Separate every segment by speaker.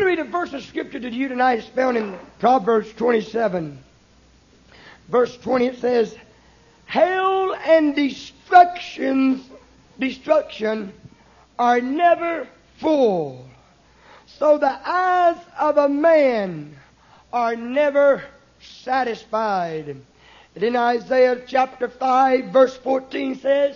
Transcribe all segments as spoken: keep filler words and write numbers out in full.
Speaker 1: to read a verse of Scripture to you tonight. It's found in Proverbs twenty-seven. Verse twenty, it says, hell and destructions, destruction are never full, so the eyes of a man are never satisfied. And in Isaiah chapter five, verse fourteen says,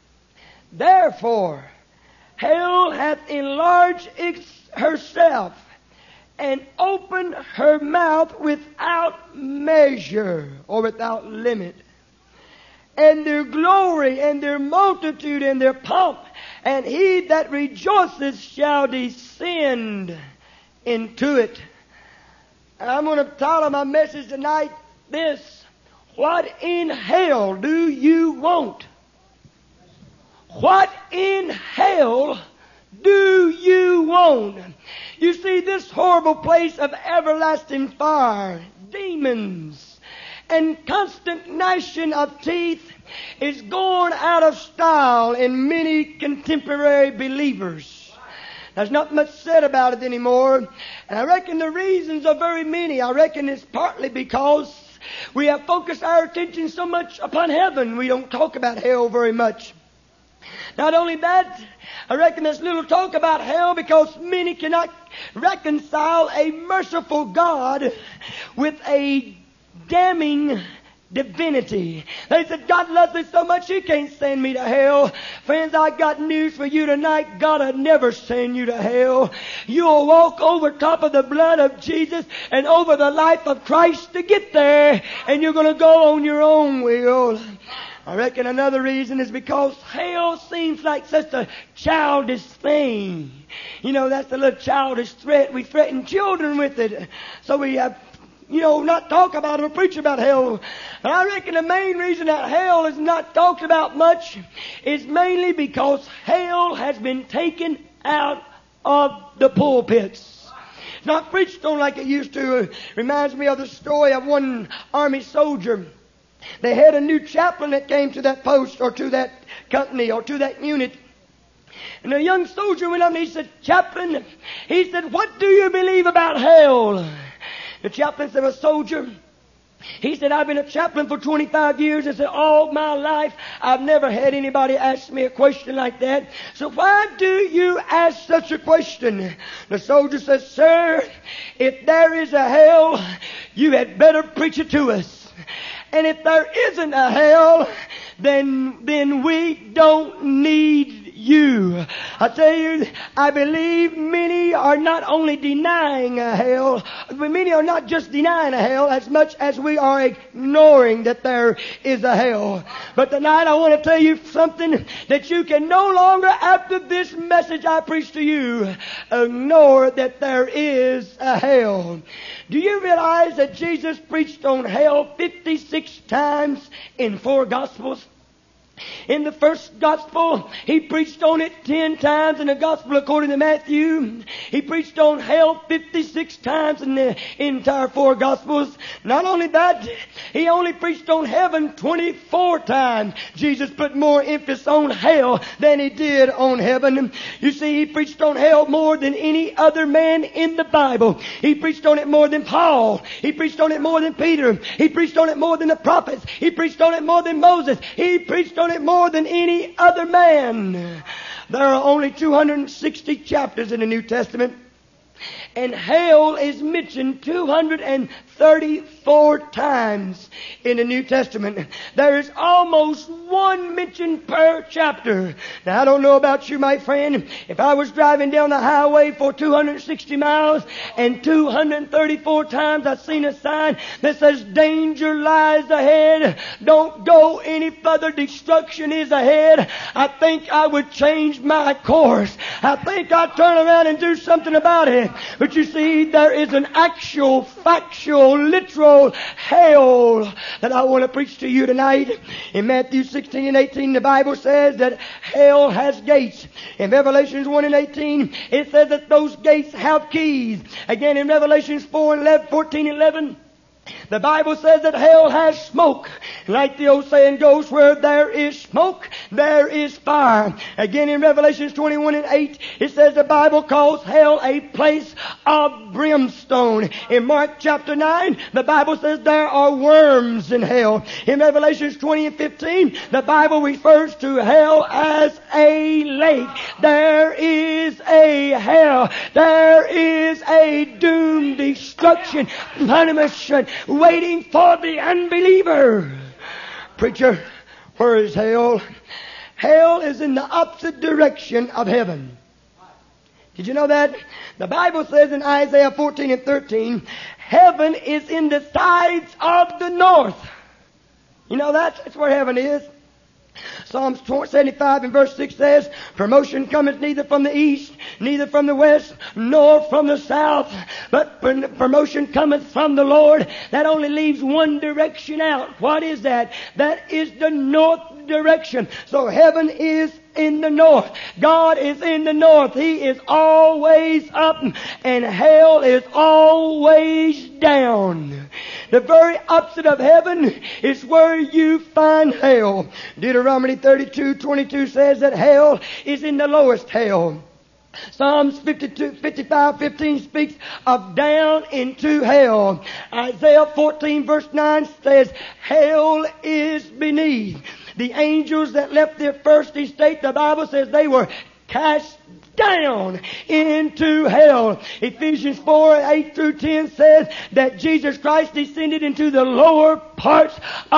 Speaker 1: therefore, hell hath enlarged herself and opened her mouth without measure or without limit. And their glory and their multitude and their pomp, and he that rejoiceth shall descend into it. And I'm going to title my message tonight this: what in hell do you want? What in hell do you want? You see, this horrible place of everlasting fire, demons, and constant gnashing of teeth is going out of style in many contemporary believers. There's not much said about it anymore. And I reckon the reasons are very many. I reckon it's partly because we have focused our attention so much upon heaven, we don't talk about hell very much. Not only that, I reckon there's little talk about hell because many cannot reconcile a merciful God with a damning divinity. They said, God loves me so much He can't send me to hell. Friends, I got news for you tonight. God will never send you to hell. You'll walk over top of the blood of Jesus and over the life of Christ to get there, and you're going to go on your own will. I reckon another reason is because hell seems like such a childish thing. You know, that's a little childish threat. We threaten children with it. So we have, you know, not talk about it or preach about hell. And I reckon the main reason that hell is not talked about much is mainly because hell has been taken out of the pulpits. It's not preached on like it used to. It reminds me of the story of one army soldier. They had a new chaplain that came to that post or to that company or to that unit. And a young soldier went up and he said, Chaplain, he said, what do you believe about hell? The chaplain said, a soldier, he said, I've been a chaplain for twenty-five years. He said, all my life, I've never had anybody ask me a question like that. So why do you ask such a question? The soldier says, Sir, if there is a hell, you had better preach it to us. And if there isn't a hell, then, then we don't need you. I tell you, I believe many are not only denying a hell, but many are not just denying a hell as much as we are ignoring that there is a hell. But tonight I want to tell you something that you can no longer, after this message I preach to you, ignore that there is a hell. Do you realize that Jesus preached on hell fifty-six times in four Gospels? In the first gospel, He preached on it ten times. In the gospel according to Matthew, He preached on hell fifty-six times in the entire four gospels. Not only that, He only preached on heaven twenty-four times. Jesus put more emphasis on hell than He did on heaven. You see, He preached on hell more than any other man in the Bible. He preached on it more than Paul. He preached on it more than Peter. He preached on it more than the prophets. He preached on it more than Moses. He preached on it more than any other man. There are only two hundred sixty chapters in the New Testament, and hell is mentioned two hundred thirty-four times in the New Testament. There is almost one mention per chapter. Now, I don't know about you, my friend. If I was driving down the highway for two hundred sixty miles and two hundred thirty-four times I've seen a sign that says danger lies ahead, don't go any further, destruction is ahead, I think I would change my course. I think I'd turn around and do something about it. But you see, there is an actual, factual, literal hell that I want to preach to you tonight. In Matthew sixteen and eighteen, the Bible says that hell has gates. In Revelations one and eighteen, it says that those gates have keys. Again, in Revelations four and eleven, fourteen and eleven, The Bible says that hell has smoke. Like the old saying goes, where there is smoke, there is fire. Again in Revelation twenty-one and eight, it says the Bible calls hell a place of brimstone. In Mark chapter nine, the Bible says there are worms in hell. In Revelation twenty and fifteen, the Bible refers to hell as a lake. There is a hell. There is a doomed destruction, punishment waiting for the unbeliever. Preacher, where is hell? Hell is in the opposite direction of heaven. Did you know that? The Bible says in Isaiah fourteen and thirteen, heaven is in the sides of the north. You know that? That's where heaven is. Psalms seventy-five and verse six says, promotion cometh neither from the east, neither from the west, nor from the south, but promotion cometh from the Lord. That only leaves one direction out. What is that? That is the north direction. So heaven is in the north. God is in the north. He is always up, and hell is always down. The very opposite of heaven is where you find hell. Deuteronomy thirty-two twenty-two says that hell is in the lowest hell. Psalms fifty-two, fifty-five fifteen speaks of down into hell. Isaiah fourteen verse nine says hell is beneath. The angels that left their first estate, the Bible says they were cast down into hell. Ephesians four, eight through ten says that Jesus Christ descended into the lower parts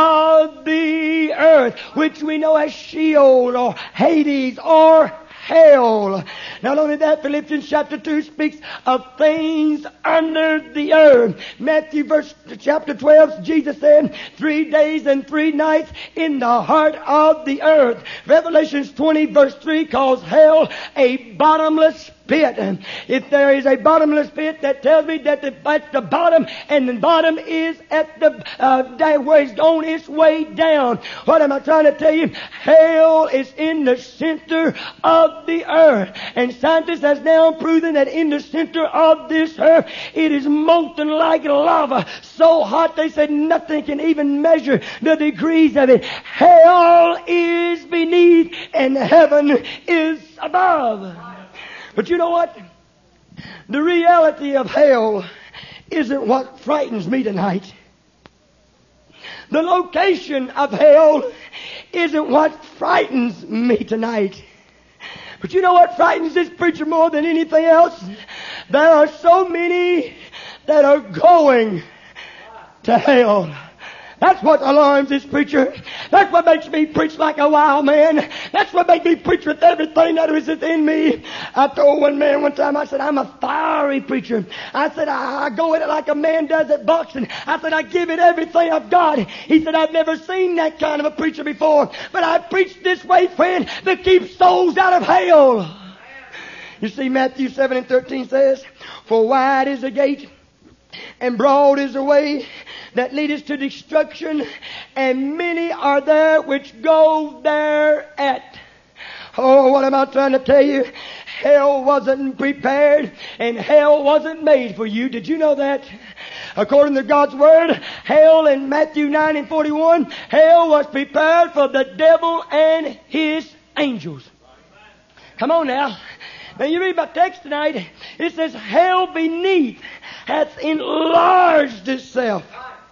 Speaker 1: of the earth, which we know as Sheol or Hades or hell. Not only that, Philippians chapter two speaks of things under the earth. Matthew verse chapter twelve, Jesus said, three days and three nights in the heart of the earth. Revelations twenty verse three calls hell a bottomless pit. If there is a bottomless pit, that tells me that the, that's the bottom, and the bottom is at the uh, where it's on its way down. What am I trying to tell you? Hell is in the center of the earth, and scientists has now proven that in the center of this earth it is molten like lava, so hot they said nothing can even measure the degrees of it. Hell is beneath, and heaven is above. But you know what? The reality of hell isn't what frightens me tonight. The location of hell isn't what frightens me tonight. But you know what frightens this preacher more than anything else? There are so many that are going to hell. That's what alarms this preacher. That's what makes me preach like a wild man. That's what makes me preach with everything that is within me. I told one man one time, I said, I'm a fiery preacher. I said, I, I go at it like a man does at boxing. I said, I give it everything I've got. He said, I've never seen that kind of a preacher before. But I preach this way, friend, to keep souls out of hell. You see, Matthew seven and thirteen says, for wide is the gate, and broad is the way that leadeth to destruction, and many are there which go thereat. Oh, what am I trying to tell you? Hell wasn't prepared, and hell wasn't made for you. Did you know that? According to God's Word, hell in Matthew nine and forty-one, hell was prepared for the devil and his angels. Come on now. Now you read my text tonight. It says, hell beneath hath enlarged itself.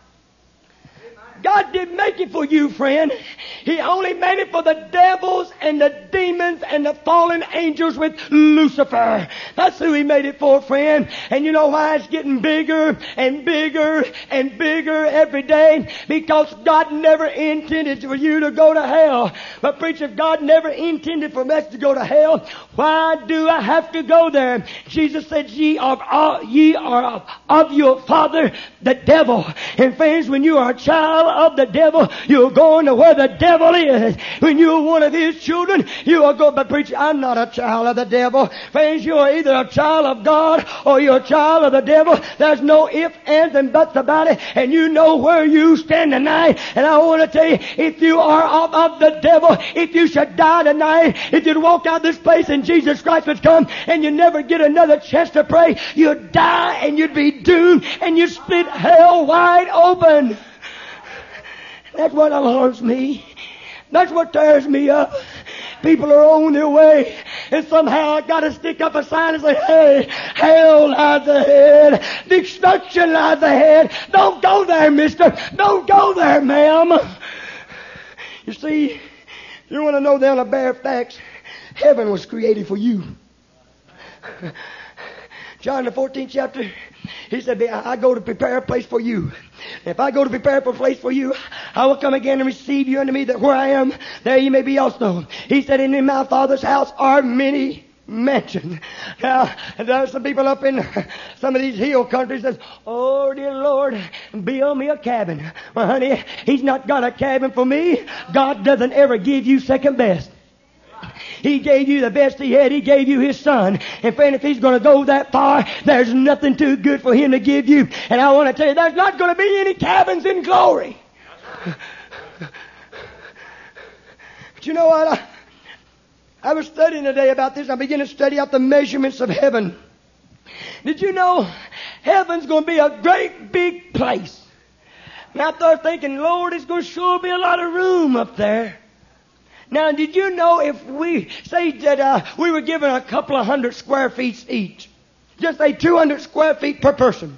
Speaker 1: God didn't make it for you, friend. He only made it for the devils and the demons and the fallen angels with Lucifer. That's who He made it for, friend. And you know why it's getting bigger and bigger and bigger every day? Because God never intended for you to go to hell. But preacher, if God never intended for us to go to hell, why do I have to go there? Jesus said, ye are, uh, ye are of, of your father, the devil. And friends, when you are a child of the devil, you're going to where the devil devil is. When you're one of His children, you are going to preach, I'm not a child of the devil. Friends, you are either a child of God or you're a child of the devil. There's no ifs, ands, and buts about it. And you know where you stand tonight. And I want to tell you, if you are of, of the devil, if you should die tonight, if you'd walk out this place and Jesus Christ would come and you never get another chance to pray, you'd die and you'd be doomed and you'd split hell wide open. That's what alarms me. That's what tears me up. People are on their way, and somehow I got to stick up a sign and say, hey, hell lies ahead. Destruction lies ahead. Don't go there, mister. Don't go there, ma'am. You see, you want to know down the bare facts, heaven was created for you. John the fourteenth chapter, He said, I go to prepare a place for you. If I go to prepare a place for you, I will come again and receive you unto me, that where I am, there you may be also. He said, in my Father's house are many mansions. Now, there are some people up in some of these hill countries that says, oh, dear Lord, build me a cabin. Well, honey, He's not got a cabin for me. God doesn't ever give you second best. He gave you the best He had. He gave you His Son. And friend, if He's going to go that far, there's nothing too good for Him to give you. And I want to tell you, there's not going to be any cabins in glory. But you know what? I, I was studying today about this. I began to study out the measurements of heaven. Did you know heaven's going to be a great big place? And I started thinking, Lord, it's going to sure be a lot of room up there. Now, did you know if we say that uh, we were given a couple of hundred square feet each, just say two hundred square feet per person.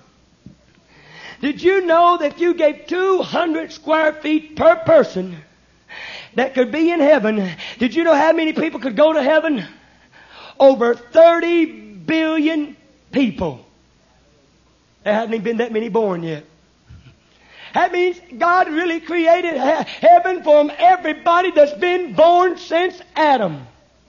Speaker 1: Did you know that if you gave two hundred square feet per person that could be in heaven, did you know how many people could go to heaven? Over thirty billion people. There haven't even been that many born yet. That means God really created heaven from everybody that's been born since Adam.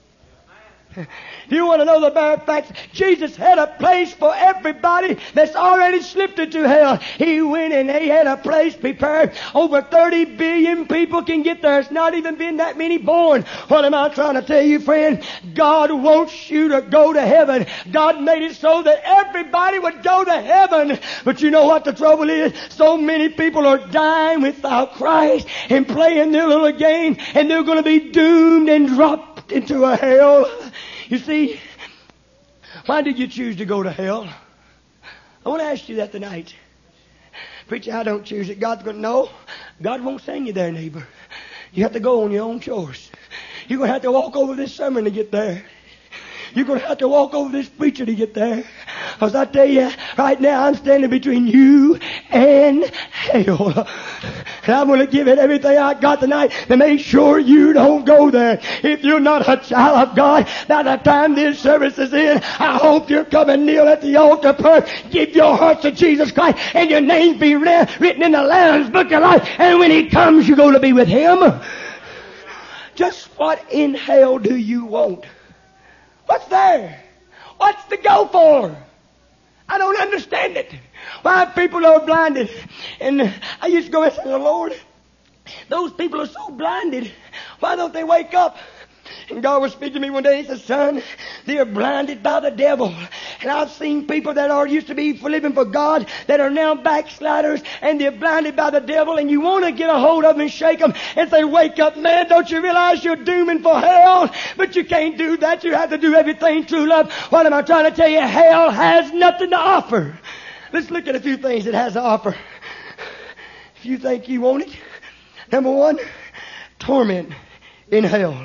Speaker 1: You want to know the bare facts? Jesus had a place for everybody that's already slipped into hell. He went and He had a place prepared. Over thirty billion people can get there. It's not even been that many born. What am I trying to tell you, friend? God wants you to go to heaven. God made it so that everybody would go to heaven. But you know what the trouble is? So many people are dying without Christ and playing their little game, and they're going to be doomed and dropped into a hell. You see, why did you choose to go to hell? I want to ask you that tonight. Preacher, I don't choose it. God's going to know. God won't send you there, neighbor. You have to go on your own choice. You're going to have to walk over this sermon to get there. You're going to have to walk over this preacher to get there. Because I tell you, right now I'm standing between you and hell. And I'm going to give it everything I got tonight to make sure you don't go there. If you're not a child of God, by the time this service is in, I hope you're coming kneel at the altar prayer. Give your heart to Jesus Christ and your name be written in the Lamb's Book of Life. And when He comes, you're going to be with Him. Just what in hell do you want? What's there? What's to go for? I don't understand it. Why people are blinded. And I used to go and say, Lord, those people are so blinded. Why don't they wake up? And God was speaking to me one day. He said, son, they are blinded by the devil. And I've seen people that are used to be for living for God that are now backsliders, and they're blinded by the devil, and you want to get a hold of them and shake them and say, wake up, man. Don't you realize you're dooming for hell? But you can't do that. You have to do everything true love. What am I trying to tell you? Hell has nothing to offer. Let's look at a few things it has to offer. If you think you want it, number one, torment in hell.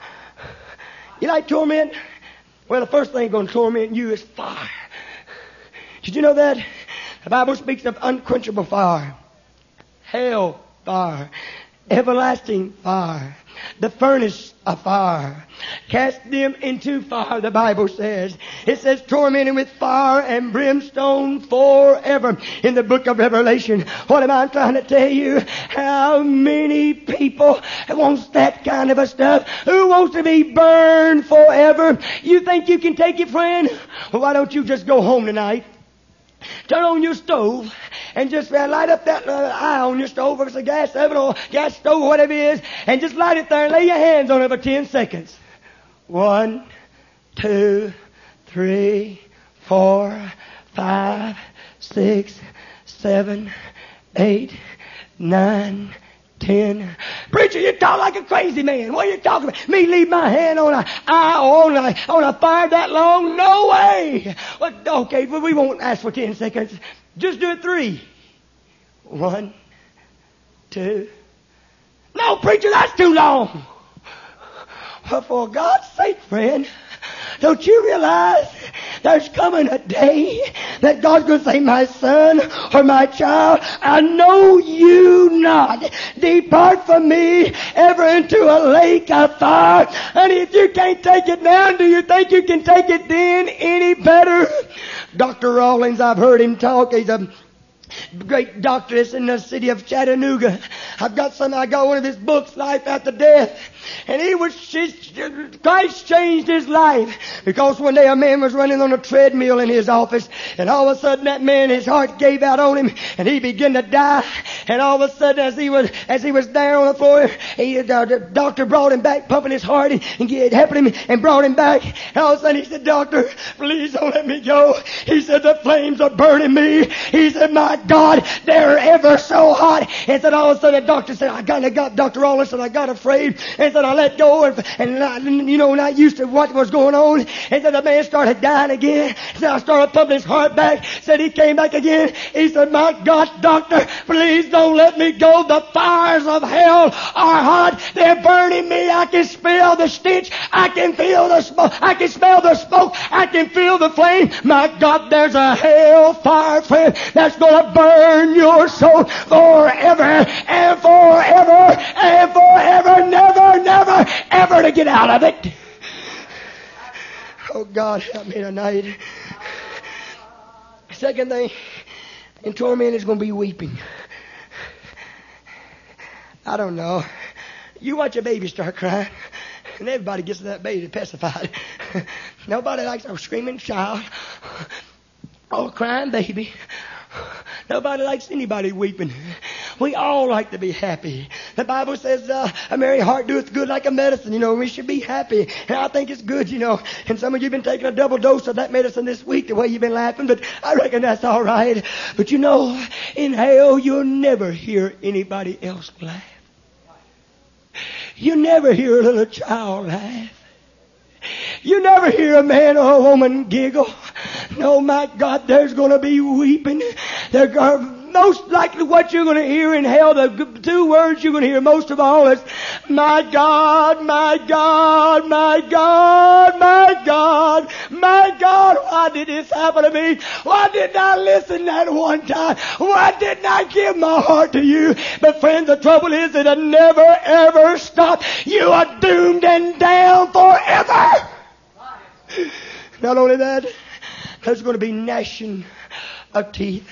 Speaker 1: You like torment? Well, the first thing going to torment you is fire. Did you know that? The Bible speaks of unquenchable fire, hell fire, everlasting fire, the furnace of fire. Cast them into fire, the Bible says. It says tormented with fire and brimstone forever in the book of Revelation. What am I trying to tell you? How many people wants that kind of a stuff? Who wants to be burned forever? You think you can take it, friend? Well, why don't you just go home tonight? Turn on your stove and just uh, light up that uh, eye on your stove, or it's a gas oven or gas stove or whatever it is, and just light it there and lay your hands on it for ten seconds. One, two, three, four, five, six, seven, eight, nine, ten. Preacher, you talk like a crazy man. What are you talking about? Me leave my hand on a eye or on a, on a fire that long? No way. Well, okay, but we won't ask for ten seconds. Just do it three. One, two. No, preacher, that's too long. Well, for God's sake, friend, don't you realize there's coming a day that God's going to say, my son or my child, I know you not. Depart from me ever into a lake of fire. And if you can't take it now, do you think you can take it then any better? Doctor Rawlings, I've heard him talk. He's a great doctoress in the city of Chattanooga. I've got some, I got one of his books, Life After Death. And he was, Christ changed his life. Because one day a man was running on a treadmill in his office. And all of a sudden that man, his heart gave out on him. And he began to die. And all of a sudden as he was, as he was there on the floor, he, uh, the doctor brought him back, pumping his heart and, and helping him and brought him back. And all of a sudden he said, doctor, please don't let me go. He said, the flames are burning me. He said, my God, they're ever so hot. And said, all of a sudden the doctor said, I got, I got, Doctor Rawlings said, I got afraid. And said, I let go and, and I, you know, not used to what was going on. And said, the man started dying again. Said, I started pumping his heart back. Said, he came back again. He said, my God, doctor, please don't let me go. The fires of hell are hot. They're burning me. I can smell the stench. I can feel the smoke. I can smell the smoke. I can feel the flame. My God, there's a hell fire, friend, that's going to burn your soul forever and forever and forever, never, never, ever to get out of it. Oh, God, help me tonight. Second thing, in torment is going to be weeping. I don't know. You watch a baby start crying, and everybody gets that baby pacified. Nobody likes a screaming child or a crying baby. Nobody likes anybody weeping. We all like to be happy. The Bible says, uh, a merry heart doeth good like a medicine. You know, we should be happy. And I think it's good, you know. And some of you have been taking a double dose of that medicine this week, the way you've been laughing. But I reckon that's all right. But you know, in hell, you'll never hear anybody else laugh. You never hear a little child laugh. You never hear a man or a woman giggle. No, my God, there's going to be weeping. There are most likely what you're going to hear in hell, the two words you're going to hear most of all is, my God, my God, my God, my God, my God, why did this happen to me? Why didn't I listen that one time? Why didn't I give my heart to you? But friend, the trouble is it'll never ever stop. You are doomed and down forever. Not only that, there's going to be gnashing of teeth.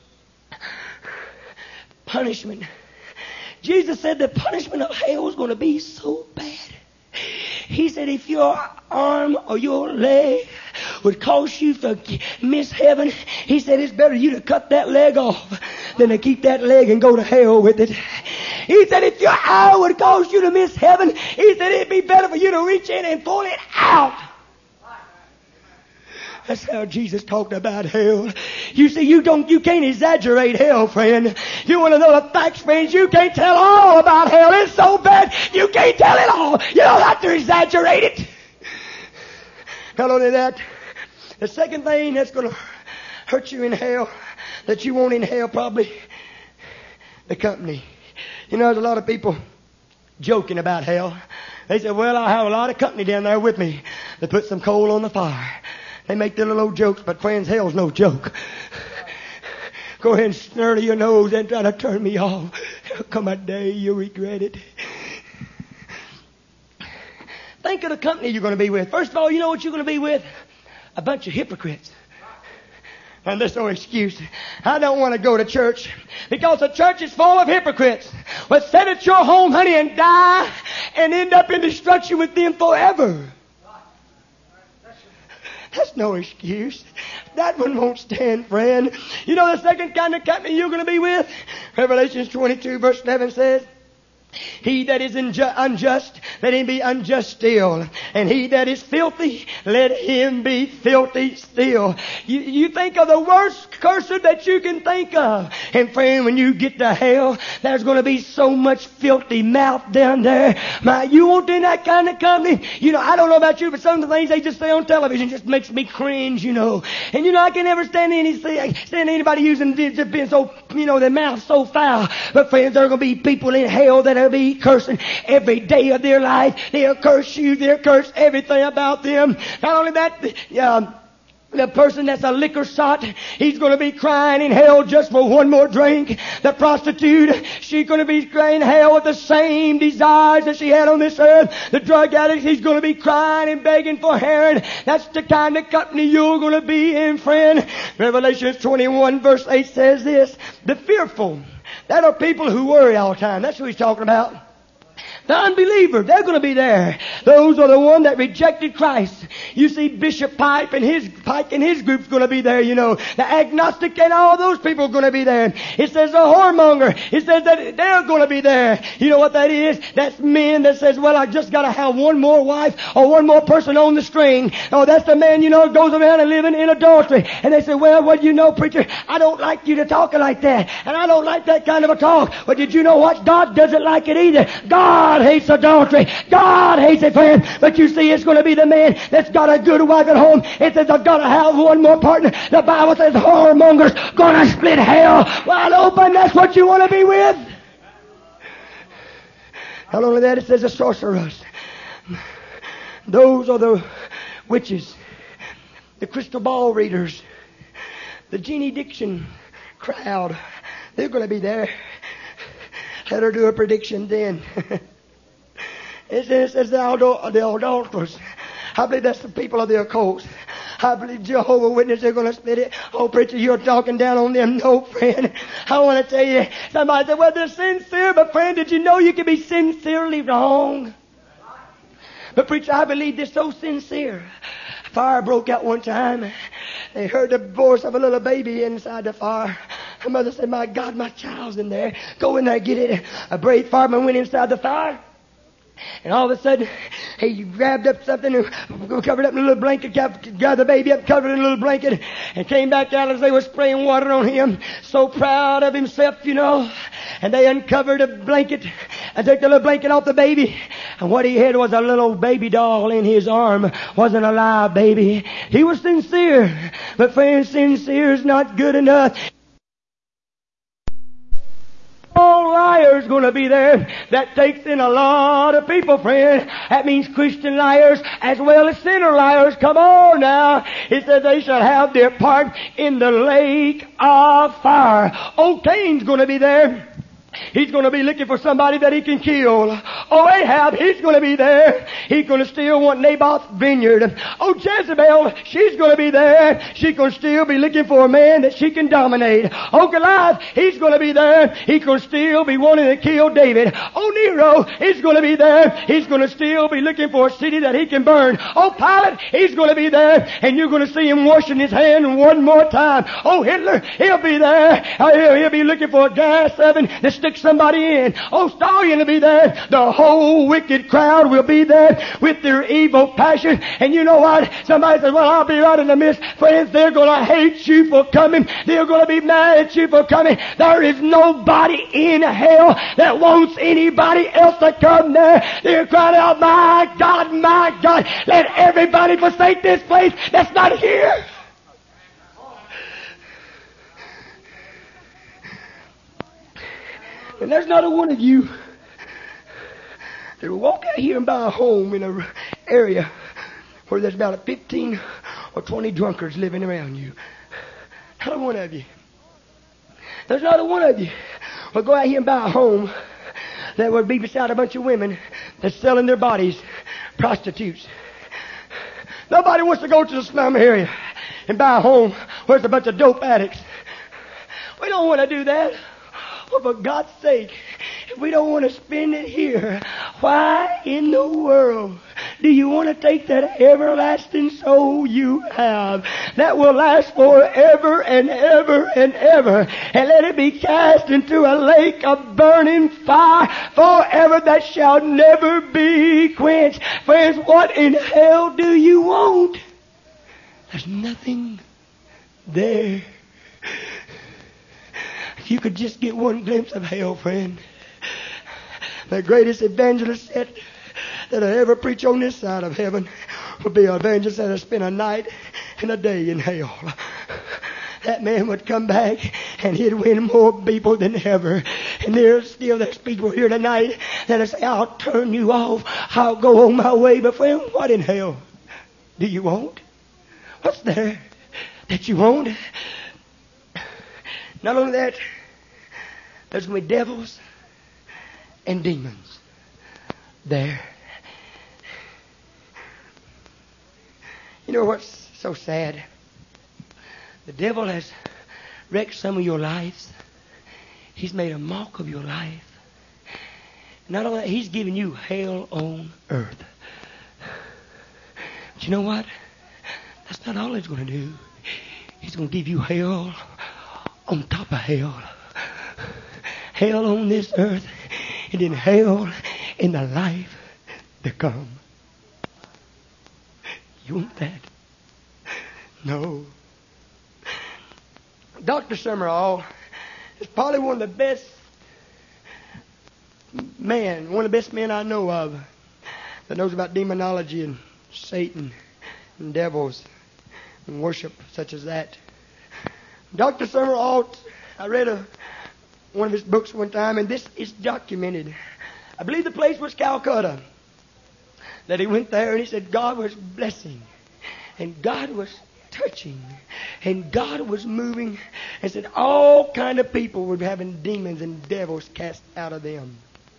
Speaker 1: Punishment. Jesus said the punishment of hell is going to be so bad. He said if your arm or your leg would cause you to miss heaven, he said it's better you to cut that leg off than to keep that leg and go to hell with it. He said if your eye would cause you to miss heaven, he said it'd be better for you to reach in and pull it out. That's how Jesus talked about hell. You see, you don't, you can't exaggerate hell, friend. You want to know the facts, friends? You can't tell all about hell. It's so bad, you can't tell it all. You don't have to exaggerate it. Not only that, the second thing that's going to hurt you in hell, that you won't in hell probably, the company. You know, there's a lot of people joking about hell. They say, well, I have a lot of company down there with me that put some coal on the fire. They make their little old jokes, but friends, hell's no joke. Go ahead and snurl your nose and try to turn me off. There'll come a day you'll regret it. Think of the company you're going to be with. First of all, you know what you're going to be with? A bunch of hypocrites. And there's no excuse. I don't want to go to church because the church is full of hypocrites. Well, sit at your home, honey, and die and end up in destruction with them forever. That's no excuse. That one won't stand, friend. You know the second kind of company you're going to be with? Revelation twenty-two verse eleven says, he that is inju- unjust, let him be unjust still. And he that is filthy, let him be filthy still. You, you think of the worst curse that you can think of. And friend, when you get to hell, there's going to be so much filthy mouth down there. My, you want in that kind of company? You know, I don't know about you, but some of the things they just say on television just makes me cringe, you know. And you know, I can never stand any, stand anybody using, just being so, you know, their mouth so foul. But friends, there are going to be people in hell that be cursing every day of their life. They'll curse you. They'll curse everything about them. Not only that, um, the person that's a liquor sot, he's going to be crying in hell just for one more drink. The prostitute, she's going to be crying in hell with the same desires that she had on this earth. The drug addict, he's going to be crying and begging for heroin. That's the kind of company you're going to be in, friend. Revelation twenty-one verse eight says this, the fearful. That are people who worry all the time. That's what he's talking about. The unbeliever, they're going to be there. Those are the one that rejected Christ. You see Bishop Pike and his Pike and his group's going to be there, you know. The agnostic and all those people are going to be there. It says the whoremonger. It says that they're going to be there. You know what that is? That's men that says, well, I just got to have one more wife or one more person on the string. Oh, that's the man, you know, goes around and living in adultery. And they say, well, what do you know, preacher? I don't like you to talk like that. And I don't like that kind of a talk. But did you know what? God doesn't like it either. God hates adultery. God hates it, friend. But you see, it's going to be the man that's got a good wife at home. It says, I've got to have one more partner. The Bible says, whoremongers going to split hell wide open. That's what you want to be with. Not only that, it says the sorcerers. Those are the witches, the crystal ball readers, the Jeannie Diction crowd. They're going to be there. Let her do a prediction then. It says the adulterers. I believe that's the people of the occult. I believe Jehovah's Witnesses are going to split it. Oh, preacher, you're talking down on them. No, friend. I want to tell you. Somebody said, well, they're sincere. But, friend, did you know you can be sincerely wrong? But, preacher, I believe they're so sincere. Fire broke out one time. They heard the voice of a little baby inside the fire. Her mother said, my God, my child's in there. Go in there, get it. A brave fireman went inside the fire. And all of a sudden, he grabbed up something and covered up in a little blanket, gathered the baby up, covered it in a little blanket, and came back out as they were spraying water on him. So proud of himself, you know. And they uncovered a blanket and took the little blanket off the baby. And what he had was a little baby doll in his arm. Wasn't a live baby. He was sincere. But friends, sincere is not good enough. All liars going to be there. That takes in a lot of people, friend. That means Christian liars as well as sinner liars. Come on now. It says they shall have their part in the lake of fire. Old Cain's going to be there. He's going to be looking for somebody that he can kill. Oh, Ahab, he's going to be there. He's going to still want Naboth's vineyard. Oh, Jezebel, she's going to be there. She's going to still be looking for a man that she can dominate. Oh, Goliath, he's going to be there. He's going to still be wanting to kill David. Oh, Nero, he's going to be there. He's going to still be looking for a city that he can burn. Oh, Pilate, he's going to be there. And you're going to see him washing his hand one more time. Oh, Hitler, he'll be there. He'll, he'll be looking for a gas oven to stick somebody in. Oh, Stallion will be there. The whole wicked crowd will be there with their evil passion. And you know what? Somebody says, well, I'll be right in the midst. Friends, they're going to hate you for coming. They're going to be mad at you for coming. There is nobody in hell that wants anybody else to come there. They're crying out, my God, my God, let everybody forsake this place that's not here. And there's not a one of you that will walk out here and buy a home in an area where there's about fifteen or twenty drunkards living around you. Not a one of you. There's not a one of you will go out here and buy a home that would be beside a bunch of women that's selling their bodies, prostitutes. Nobody wants to go to the slum area and buy a home where there's a bunch of dope addicts. We don't want to do that. Oh, for God's sake, if we don't want to spend it here, why in the world Do you want to take that everlasting soul you have that will last forever and ever and ever and let it be cast into a lake of burning fire forever that shall never be quenched? Friends, what in hell do you want? There's nothing there. If you could just get one glimpse of hell, friend. The greatest evangelist that, that'll ever preach on this side of heaven will be an evangelist that'll spend a night and a day in hell. That man would come back and he'd win more people than ever. And there's still there's people here tonight that'll say, I'll turn you off. I'll go on my way. But friend, what in hell do you want? What's there that you want? Not only that, there's going to be devils and demons there. You know what's so sad? The devil has wrecked some of your lives. He's made a mock of your life. Not only that, he's given you hell on earth. But you know what? That's not all he's going to do. He's going to give you hell on top of hell. Hell on this earth, and then hell in the life to come. You want that? No. Doctor Summerall is probably one of the best men, one of the best men I know of that knows about demonology and Satan and devils and worship such as that. Doctor Summerall, I read a, one of his books one time, and this is documented. I believe the place was Calcutta. That he went there and he said God was blessing, and God was touching, and God was moving, and said all kind of people were having demons and devils cast out of them.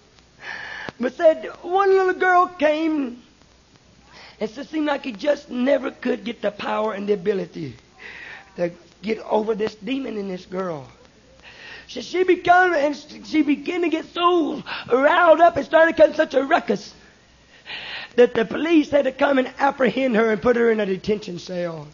Speaker 1: But said one little girl came, and it seemed like he just never could get the power and the ability to get over this demon in this girl. So she began, and she began to get so riled up and started cutting such a ruckus that the police had to come and apprehend her and put her in a detention cell.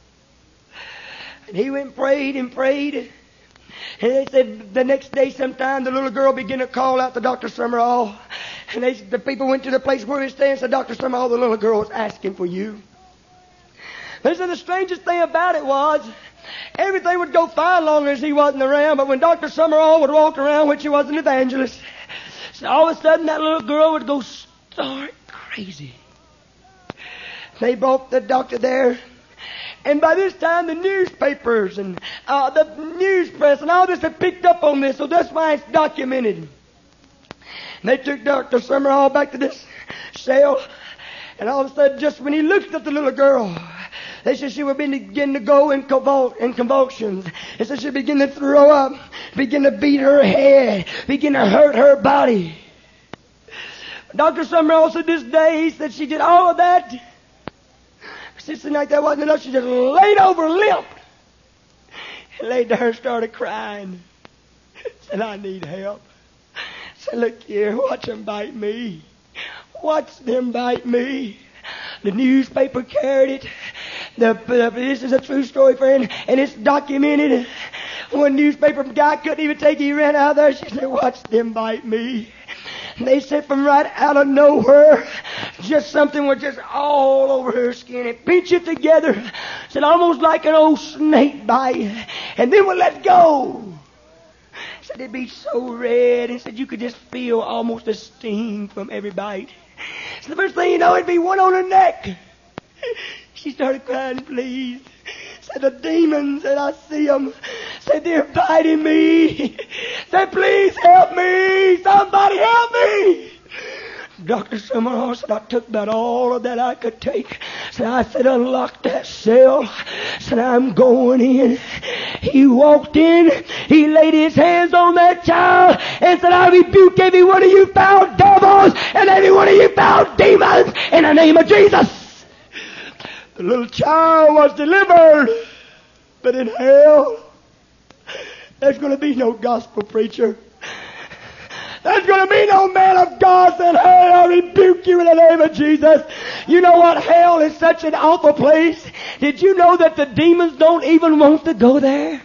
Speaker 1: And he went and prayed and prayed. And they said the next day sometime the little girl began to call out to Doctor Summerall. And they, the people went to the place where he was staying and said, Doctor Summerall, the little girl was asking for you. They said the strangest thing about it was everything would go fine long as he wasn't around. But when Doctor Summerall would walk around, which he was an evangelist, so all of a sudden that little girl would go stark crazy. They brought the doctor there. And by this time, the newspapers and uh, the news press and all this had picked up on this, so that's why it's documented. And they took Doctor Summerall back to this cell, and all of a sudden, just when he looked at the little girl, they said she would begin to go in, convul- in convulsions. They said she'd begin to throw up, begin to beat her head, begin to hurt her body. Doctor Summerall said this day, he said she did all of that. Sister like that wasn't enough. She just laid over limp and laid there and started crying. Said, I need help. Said, look here, watch them bite me. Watch them bite me. The newspaper carried it. The, the, this is a true story, friend, and it's documented. One newspaper guy couldn't even take it. He ran out there. She said, watch them bite me. And they said from right out of nowhere, just something was just all over her skin. It pinched it together. Said almost like an old snake bite. And then would let go. Said it'd be so red. And said you could just feel almost a sting from every bite. So the first thing you know, it'd be one on her neck. She started crying, please. Said the demons, and I see them. Said they're biting me. Said please help me. Somebody help me. Doctor Summerall said I took about all of that I could take. Said I said unlock that cell. Said I'm going in. He walked in. He laid his hands on that child and said I rebuke every one of you foul devils and every one of you foul demons in the name of Jesus. The little child was delivered. But in hell, there's going to be no gospel preacher. There's There's going to be no man of God saying, hey, I rebuke you in the name of Jesus. You know what? Hell is such an awful place. Did you know that the demons don't even want to go there?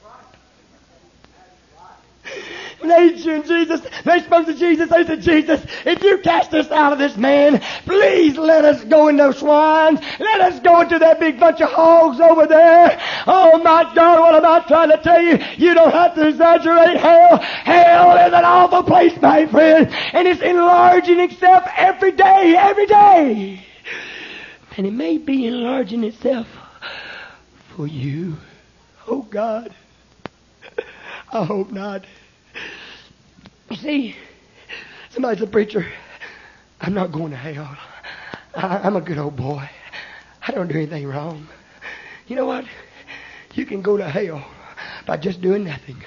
Speaker 1: Nature and Jesus, they spoke to Jesus. They said, Jesus, if you cast us out of this man, please let us go into swines. Let us go into that big bunch of hogs over there. Oh my God, what am I trying to tell you? You don't have to exaggerate hell. Hell is an awful place, my friend. And it's enlarging itself every day, every day. And it may be enlarging itself for you. Oh God, I hope not. You see, somebody's a preacher. I'm not going to hell. I, I'm a good old boy. I don't do anything wrong. You know what? You can go to hell by just doing nothing.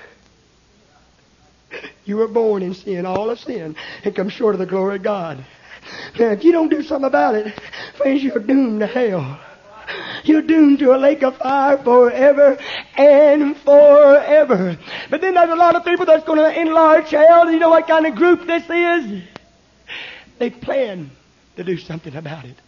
Speaker 1: You were born in sin, all of sin, and come short of the glory of God. Now, if you don't do something about it, friends, you're doomed to hell. You're doomed to a lake of fire forever and forever. But then there's a lot of people that's going to enlarge hell. You know what kind of group this is? They plan to do something about it.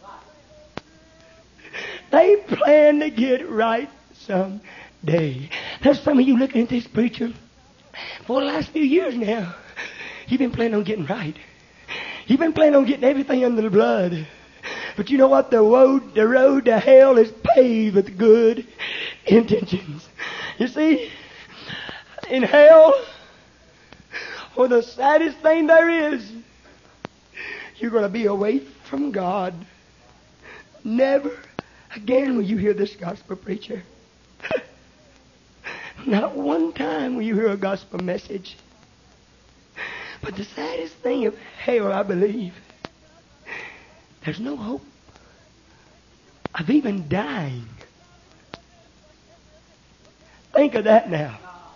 Speaker 1: They plan to get right someday. There's some of you looking at this preacher for the last few years now. You've been planning on getting right. You've been planning on getting everything under the blood. But you know what? The road, the road to hell is paved with good intentions. You see, in hell, or the saddest thing there is, you're going to be away from God. Never again will you hear this gospel preacher. Not one time will you hear a gospel message. But the saddest thing of hell, I believe, there's no hope of even dying. Think of that now.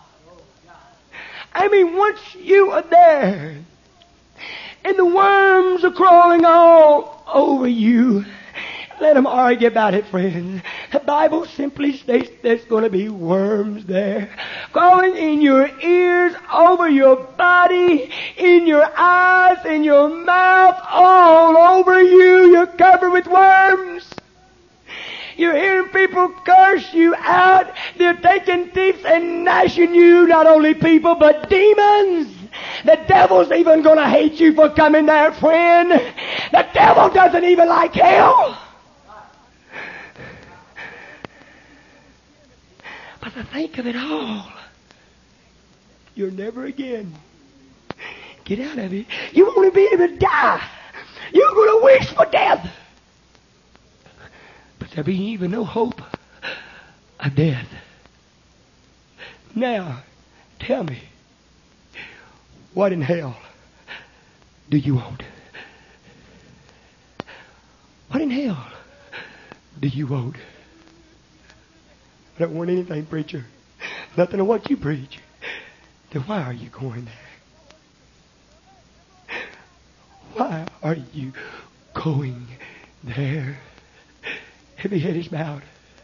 Speaker 1: I mean, once you are there, and the worms are crawling all over you, let them argue about it, friends. The Bible simply states there's going to be worms there, crawling in your ears, over your body, in your eyes, in your mouth, all over you. You're covered with worms. You're hearing people curse you out. They're taking teeth and gnashing you, not only people, but demons. The devil's even going to hate you for coming there, friend. The devil doesn't even like hell. But to think of it all, you'll never again get out of it. You won't be able to die. You're going to wish for death. But there'll be even no hope of death. Now, tell me, what in hell do you want? What in hell do you want? I don't want anything, preacher. Nothing of what you preach. Then why are you going there? Why are you going there? Every head is bowed.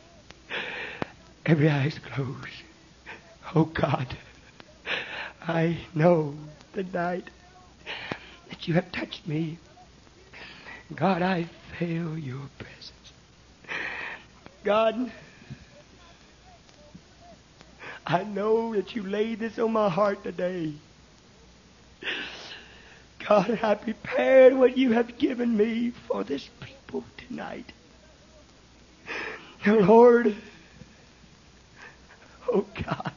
Speaker 1: Every eye is closed. Oh God, I know tonight that you have touched me. God, I feel your presence. God, I know that you laid this on my heart today. God, I prepared what you have given me for this people tonight. Now, Lord, oh God,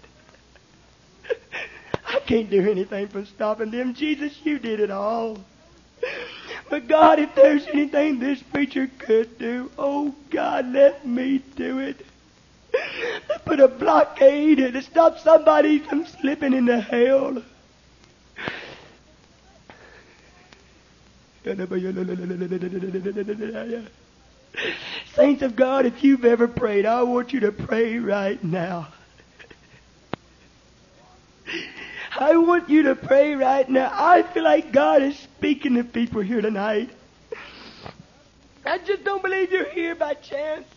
Speaker 1: I can't do anything for stopping them. Jesus, you did it all. But God, if there's anything this preacher could do, oh God, let me do it. Put a blockade to stop somebody from slipping into hell. Saints of God, if you've ever prayed, I want you to pray right now. I want you to pray right now. I feel like God is speaking to people here tonight. I just don't believe you're here by chance.